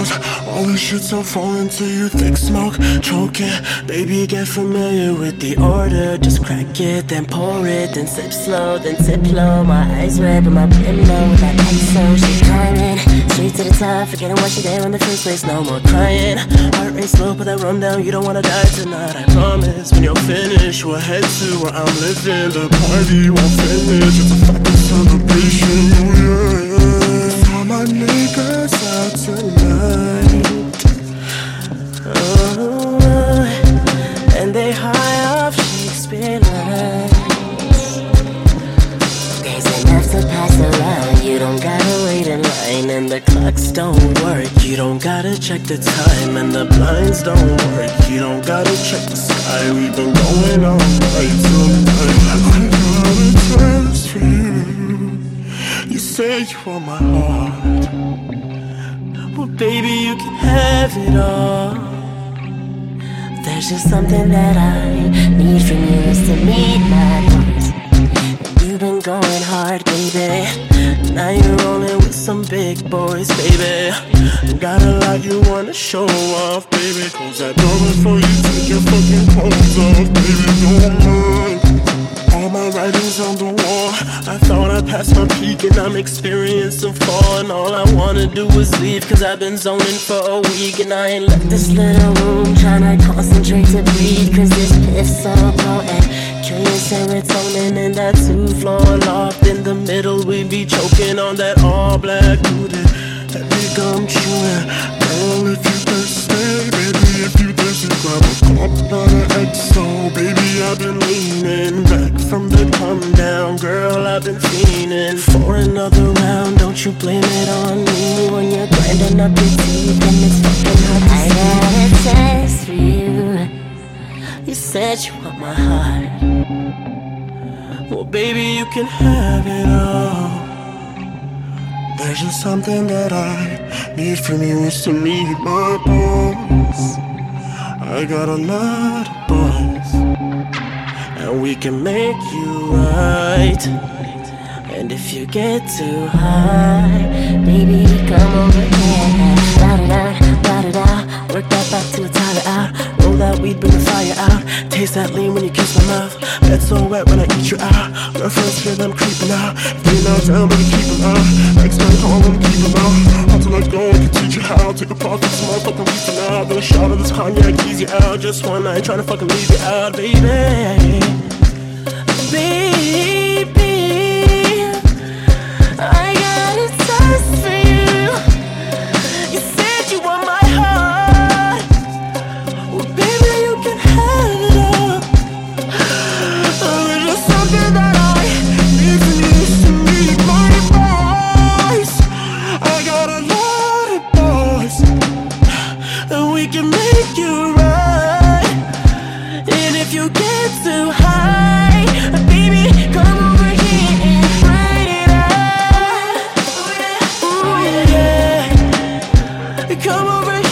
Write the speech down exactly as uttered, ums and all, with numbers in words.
close. All the shit's all falling to you, thick smoke, choking. Baby, get familiar with the order. Just crack it, then pour it, then sip slow, then tip low. My eyes red, but my brim low with that X O. She climbing straight to the top, forgetting why she there in the first place. No more crying, heart rate slow, put that rum down. You don't wanna die tonight, I promise. When you're finished, we'll head to where I'm living. The party won't finish, it's a fucking celebration. Oh yeah, yeah. All my niggas out tonight. Oh, and they high off Shakespeare lines. There's enough to pass around. You don't gotta wait in line, and the clocks don't work. You don't gotta check the time, and the blinds don't work. You don't gotta check the sky. We've been going all night tonight. I got a chance for you. You say you want my heart. Well, baby, you can have it all. There's just something that I need from you, is to meet my goals. You've been going hard, baby. Now you're rolling with some big boys, baby. Got a lot you wanna show off, baby. Close that door before you take your fucking clothes off, baby. Don't mind. All my writing's on the wall. I thought I passed my peak and I'm experiencing fall. And all I wanna do is leave, cause I've been zoning for a week. And I ain't left this little room tryna concentrate to breathe, cause this piff's so potent. Curious serotonin in that two-floor loft. In the middle we be choking on that all-black booty. Heavy gum chewing. Girl, if you thirsty, baby, if you thirsty, grab a cup, not an X O. Baby, I've been leaning back from the come down. Girl, I've been fiending for another round. Don't you blame it on me when you're grinding up your teeth and it's fucking hard to I see. Got a test for you. You said you want my heart. Well, baby, you can have it all. There's just something that I need from you, is to meet my boss. I got a lot of boys, and we can make you right. And if you get too high, baby, come over here. Shout it out, shout it out. Work that back till it's tired out. Roll that weed, bring the fire out. Taste that lean when you kiss my mouth. Bed so wet when I eat you out. Girlfriends feel I'm creeping out. If they not down, better keep them out. Next time call them, keep them out. How to let go, I can teach you how. Take a pause, take some motherfucking weed for now. Then a shot of this cognac, ease you out. Just one night, tryna fucking leave you out, baby. Baby, I got a test for you. You said you want my heart. Well, baby, you can have it all. Oh, there's just something that I need from you, is to meet my boys. I got a lot of boys, and we can make you right. And if you get too high, baby, come over here and write it out. Ooh, yeah. Come over here.